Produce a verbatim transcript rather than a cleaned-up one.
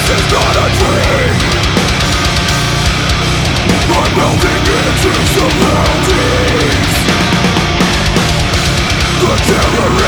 is not a dream. I'm melting into surroundings. The terror